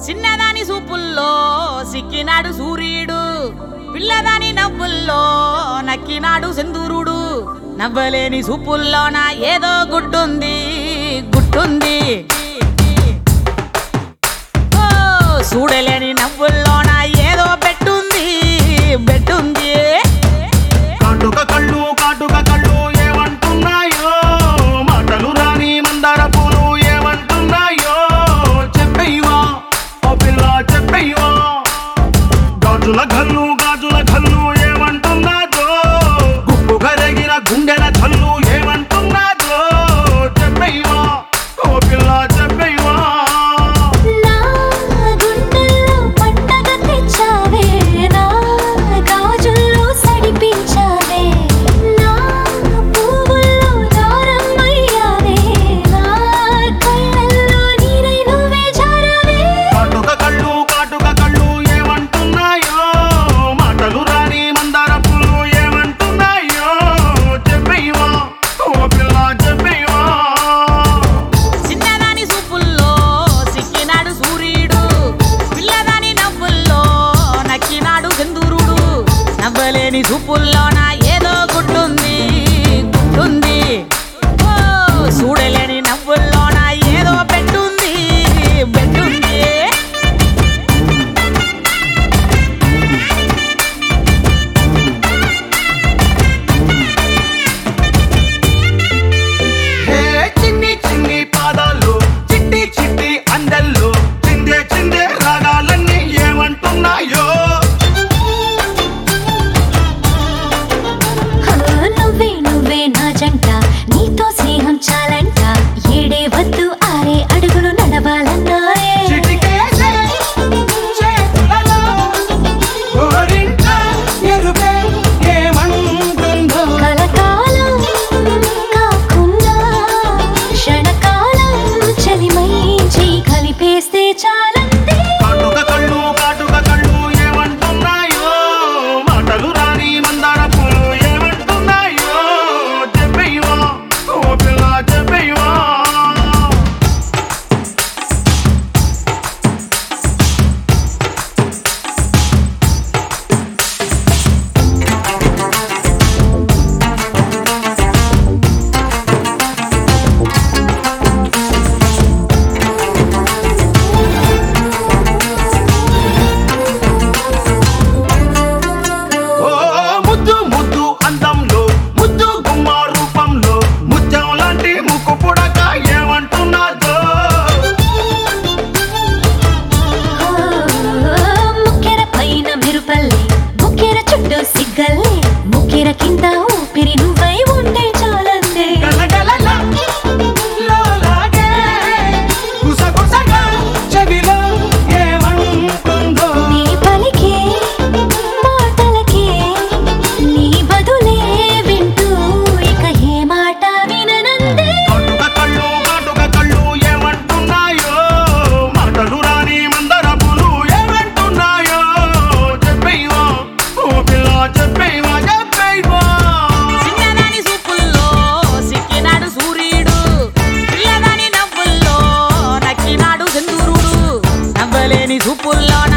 చిన్నదాని సూపుల్లో సిక్కినాడు సూర్యుడు, పిల్లదాని నవ్వుల్లో నక్కినాడు సింధూరుడు. నవ్వలేని సూపుల్లోన ఏదో గుడ్డుంది గుట్టుంది, ఓ చూడలేని నవ్వుల్లోన ఏదో పెట్టుంది బెట్టుంది. కాటుక కళ్ళు ఏమంటున్నాయో, మాటలు రాని మందార పూలు ఏమంటున్నాయో. చెప్పయ్యవా ఓ పిల్ల చెప్పయ్యవా, గాజుల కళ్ళు ఏమంటున్నాదో, గుప్పు కరిగిన గుండెల చల్లు ఏమంటున్నాదో. చెప్పయ్యవా ఓ పిల్ల చెప్పయ్యవా. నా గుండెల్లో పండగ తెచ్చావే, నా గాజుల్లో సడిపించావే, నా పువ్వుల్లో దారమయ్యావే, నా కళ్ళల్లో నీరై నువ్వే జారావే. కాటుక కళ్ళు ఏమంటున్నాయో, మాటలు రాని మందార పూలు ఏమంటున్నాయో. చెప్పయ్యవా ఓ పిల్ల చెప్పయ్యవా. చిన్నదాని సూపుల్లో సిక్కినాడు సూర్యుడు, పిల్లదాని నవ్వుల్లో నక్కినాడు సింధూరుడు. నవ్వలేని సూపుల్లోన ఏదో గుడ్డుంది గుట్టుంది, ఓ చూడలేని నవ్వుల్లోన ఏదో పెట్టుంది బెట్టుంది. హే చిన్ని చిన్ని పాదాలు, చిట్టి చిట్టి అందెల్లో, చిందే రాగాలన్నీ ఏమంటున్నాయో. నువ్వే నా జంట, నీతో స్నేహం చాలంట, ఏడే వద్దు ఆరే అడుగులు నడవాలన్నారే. చిటికేసే చేతులలో గోరింట ఎరుపే ఏమంటుందో. కలకాలం కాకుండా క్షణకాలం చలిమై చేయి కలిపేస్తే చాలంతే. కాటుక కళ్ళు ఏమంటున్నాయో, మాటలు రాని మందార పూలు ఏమంటున్నాయో. చెప్పయ్యవా ఓ పిల్ల చెప్పయ్యవా. ఓ ముద్దు అందంలో, ముద్దు గుమ్మ రూపంలో, ముత్యం లాంటి ముక్కు పుడక ఏమంటున్నాదో. ముక్కెర పైన మెరుపల్లే, ముక్కెర చుట్టూ సిగ్గల్లే, ముక్కెర కింద ఊపిరి నువ్వై ఉంటే చాలంతే. గలగలలా లోలాగే, గుసగుసగా చెవిలో ఏమంటుందో. నీ పలికే మాటలకే నీ బదులే వింటూ ఇక ఏ మాట విననందే. కాటుక కళ్ళు ఏమంటున్నాయో, మాటలు రాని మందార పూలు ఏమంటున్నాయో. చెప్పయ్యవా ఓ పిల్ల చెప్పయ్యవా చెప్పయ్యవా. చిన్నదాని సూపుల్లో సిక్కినాడు సూర్యుడు, పిల్లదాని నవ్వుల్లో నక్కినాడు సింధూరుడు. నవ్వలేని సూపుల్లో